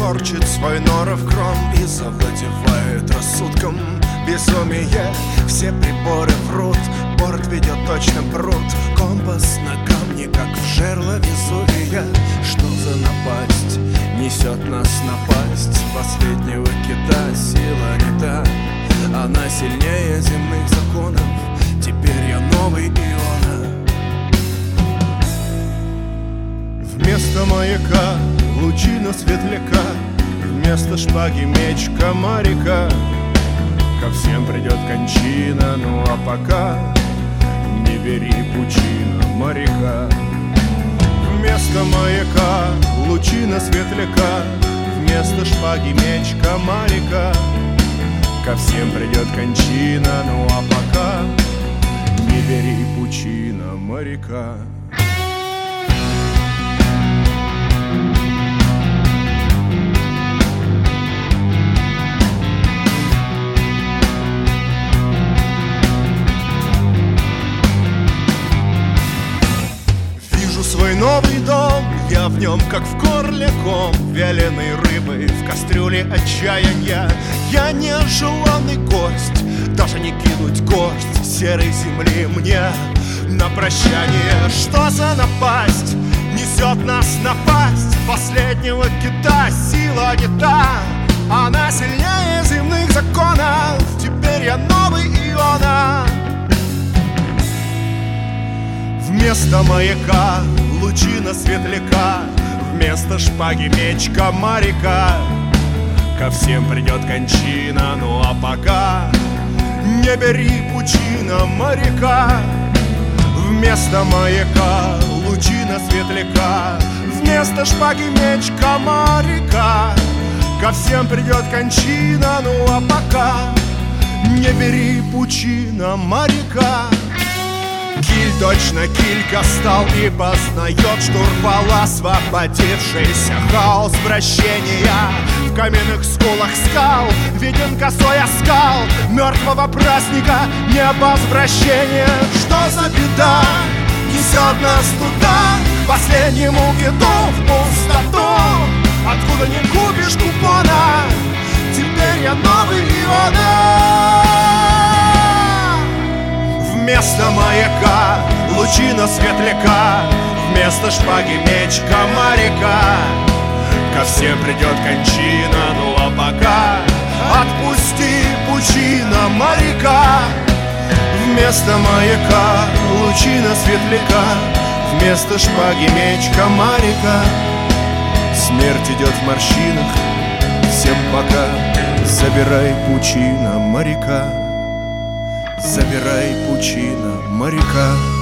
корчит свой норов кром и завладевает рассудком безумие. Все приборы врут, борт ведет точно пруд, компас на камне, как в жерло Везувия. Что за напасть несет нас напасть последнего кита? Сила не та, она сильнее земных законов. Теперь я новый Иона. Вместо маяка лучина светляка, вместо шпаги меч комарика. Ко всем придет кончина, ну а пока не бери пучина моряка. Вместо маяка лучина светляка, вместо шпаги меч комарика. Ко всем придет кончина, ну а пока не бери пучина моряка. Свой новый дом, я в нем, как в горле ком вяленой рыбы в кастрюле отчаяния. Я не желанный гость, даже не кинуть горсть серой земли мне на прощание. Что за напасть несет нас напасть последнего кита? Сила не та, она сильнее земных законов. Теперь я новый Иона. Вместо маяка лучина светляка, вместо шпаги меч комарика. Ко всем придет кончина, ну а пока не бери пучина моряка. Вместо маяка лучина светляка, вместо шпаги меч комарика. Ко всем придет кончина, ну а пока не бери пучина моряка. Киль точно килька стал и познает штурвал освободившийся. Хаос вращения в каменных скулах скал виден косой оскал мертвого праздника небовращения. Что за беда несет нас туда, к последнему киту в пустоту, откуда не купишь купона? Теперь я новый Иона. Вместо маяка лучина светляка, вместо шпаги меч комарика. Ко всем придет кончина, ну а пока отпусти пучина моряка. Вместо маяка лучина светляка, вместо шпаги меч комарика. Смерть идет в морщинах, всем пока. Забирай пучина моряка, забирай пучина моряка.